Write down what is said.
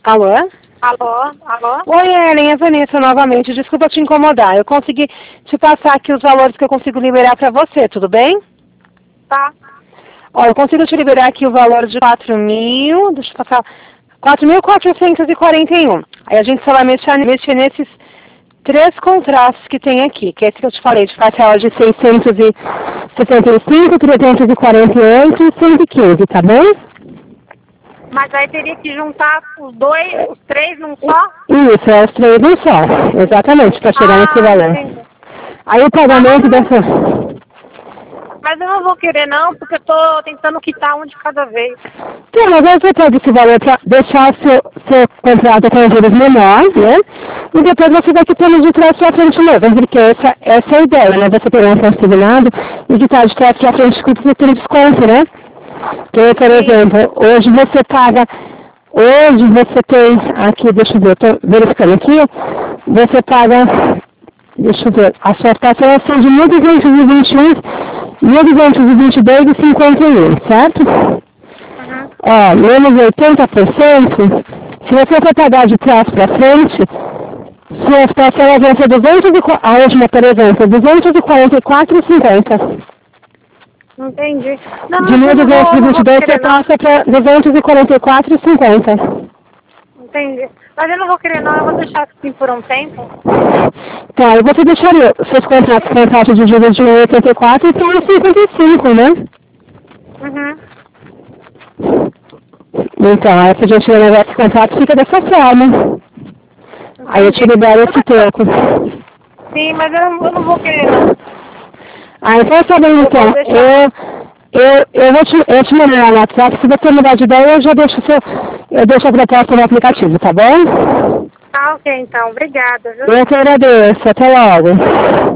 Alô? Alô? Alô? Oi, Ellen, é Vanessa novamente. Desculpa te incomodar. Eu consegui te passar aqui os valores que eu consigo liberar para você, tudo bem? Tá. Ó, eu consigo te liberar aqui o valor de 4.000, deixa eu passar, 4.441. Aí a gente só vai mexer nesses 3 contratos que tem aqui, que é esse que eu te falei, de parcela de 675, 348 e 115, tá bem? Mas aí teria que juntar os três num só? Isso, é os 3 num só, exatamente, para chegar nesse valor. Entendi. Aí o pagamento dessa... Mas eu não vou querer não, porque eu tô tentando quitar um de cada vez. Sim, mas aí você pode esse valor para deixar seu contrato com juros menores, né? E depois você vai quitando de trás para frente mesmo, porque essa é a ideia, né? Você pegar um consignado e quitar de trás para frente com aquele desconto, né? Porque, por exemplo, hoje você tem, aqui, deixa eu ver, eu tô verificando aqui, você paga, deixa eu ver, a sua parcela são de 1.221, 1.222,51, certo? Ó, menos 80%, se você for pagar de trás para frente, sua parcela vai ser a última, por exemplo, 244,50. Entendi. Não, De mas eu não vou 1.222 você querer não. passa para 244,50. Entendi. Mas eu não vou querer não, eu vou deixar assim por um tempo. Tá, e você deixaria seus contratos com taxa de juros de 1,84 e 3,55, né? Uhum. Então, aí se a gente levar esse contrato, fica dessa forma. Aí eu te libero esse troco. Sim, mas eu não vou querer não. Ah, então tá bem, então. Eu te mandar lá no WhatsApp, se você mudar de ideia, eu deixo a proposta no aplicativo, tá bom? Tá, ok, então. Obrigada, viu? Eu que agradeço. Até logo.